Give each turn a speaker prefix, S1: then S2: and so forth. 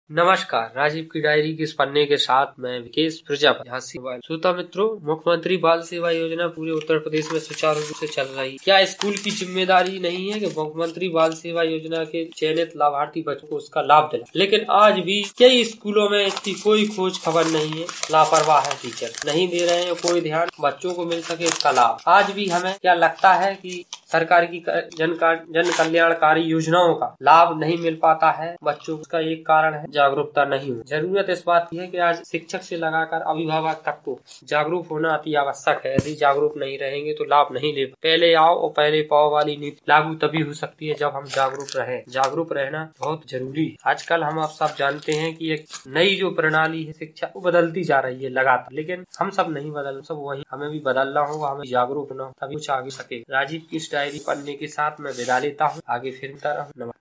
S1: नमस्कार। राजीव की डायरी के इस पन्ने के साथ मैं विकेश प्रजापति। श्रोता मित्रों, मुख्यमंत्री बाल सेवा योजना पूरे उत्तर प्रदेश में सुचारू रूप से चल रही है। क्या स्कूल की जिम्मेदारी नहीं है कि मुख्यमंत्री बाल सेवा योजना के चयनित लाभार्थी बच्चों को उसका लाभ दिलाए? लेकिन आज भी कई स्कूलों में इसकी कोई खोज खबर नहीं है। लापरवाह है टीचर, नहीं दे रहे हैं कोई ध्यान बच्चों को मिल सके इसका लाभ। आज भी हमें क्या लगता है कि सरकार की जन कल्याणकारी योजनाओं का लाभ नहीं मिल पाता है बच्चों को? इसका एक कारण है जागरूकता नहीं हो। जरूरत इस बात की है कि आज शिक्षक से लगाकर अभिभावक तक को जागरूक होना अति आवश्यक है। यदि जागरूक नहीं रहेंगे तो लाभ नहीं ले। पहले आओ और पहले पाओ वाली नीति लागू तभी हो सकती है जब हम जागरूक रहें। जागरूक रहना बहुत जरूरी है। आजकल हम आप सब जानते हैं कि एक नई जो प्रणाली है शिक्षा वो बदलती जा रही है लगातार, लेकिन हम सब नहीं बदल, सब वही हमें भी बदलना होगा, हमें जागरूक होना तभी कुछ आगे सके। राजीव की इस डायरी पढ़ने के साथ मैं विदा लेता हूँ। आगे फिर नमस्कार।